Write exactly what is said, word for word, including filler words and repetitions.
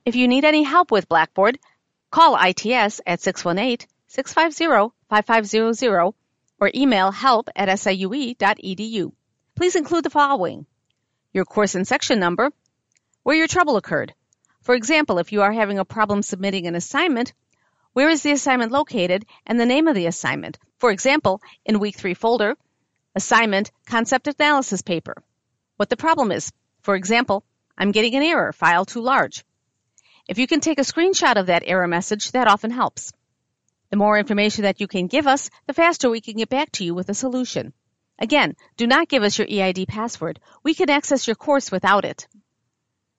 If you need any help with Blackboard, call I T S at six one eight, six five zero, five five zero zero or email help at S I U E dot E D U. Please include the following: your course and section number, where your trouble occurred. For example, if you are having a problem submitting an assignment, where is the assignment located and the name of the assignment? For example, in Week three folder, Assignment Concept Analysis Paper. What the problem is. For example, I'm getting an error, file too large. If you can take a screenshot of that error message, that often helps. The more information that you can give us, the faster we can get back to you with a solution. Again, do not give us your E I D password. We can access your course without it.